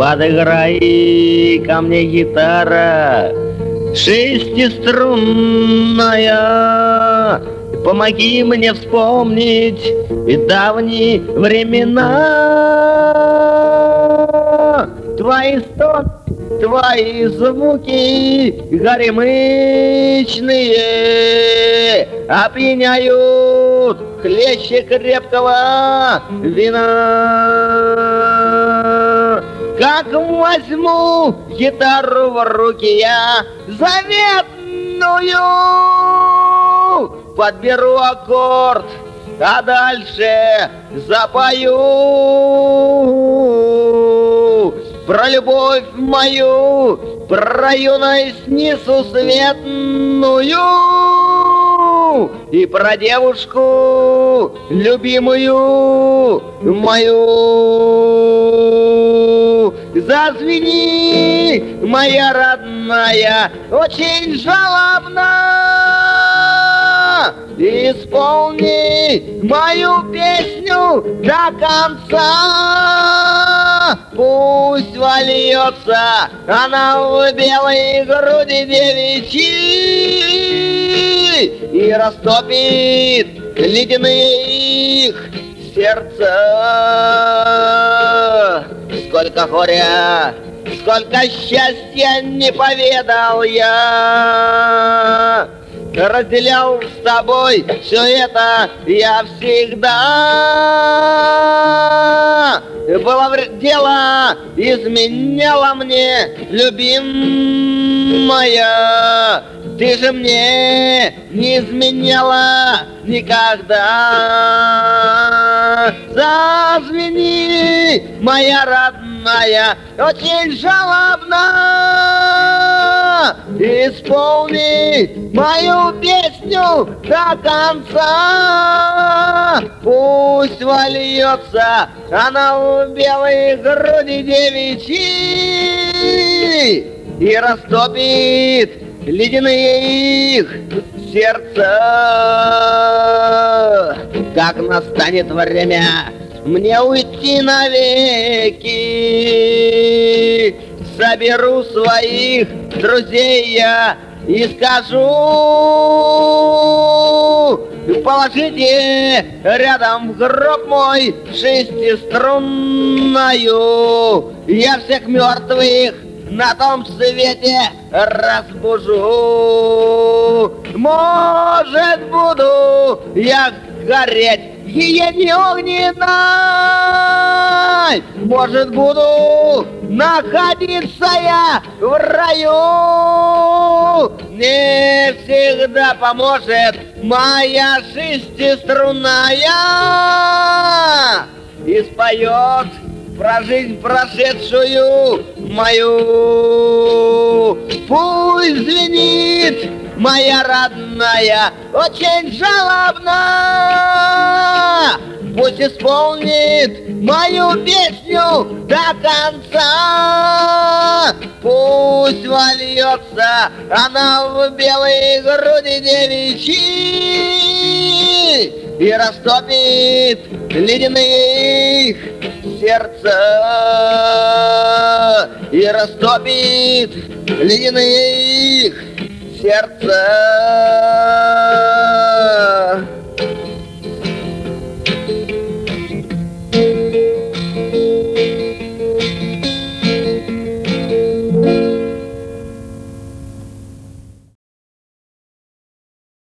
Подыграй ко мне, гитара шестиструнная, помоги мне вспомнить и давние времена. Твои стоны, твои звуки горемычные опьяняют хлеще крепкого вина. Как возьму гитару в руки я заветную, подберу аккорд, а дальше запою про любовь мою, про юность несусветную и про девушку любимую мою. Зазвени, моя родная, очень жалобно, исполни мою песню до конца. Пусть вольется она в белой груди девичьи и растопит ледяные их сердца. Сколько горя, сколько счастья не поведал я, разделял с тобой все это я всегда. Было дело, изменяла мне любимая, ты же мне не изменяла никогда. Зазвени, моя родная, очень жалобно, исполни мою песню до конца. Пусть вольется она в белой груди девичьи и растопит ледяные их сердца. Как настанет время мне уйти навеки, соберу своих друзей я и скажу: положите рядом в гроб мой шестиструнную, я всех мертвых на том свете разбужу. Может, буду я гореть гиене огненной, может, буду находиться я в раю. Не всегда поможет моя шестиструнная и споет про жизнь прошедшую мою. Пусть звенит, моя родная, очень жалобно, пусть исполнит мою песню до конца. Пусть вольется она в белые груди девичьи и растопит ледяные их сердца, и растопит ледяные их сердца.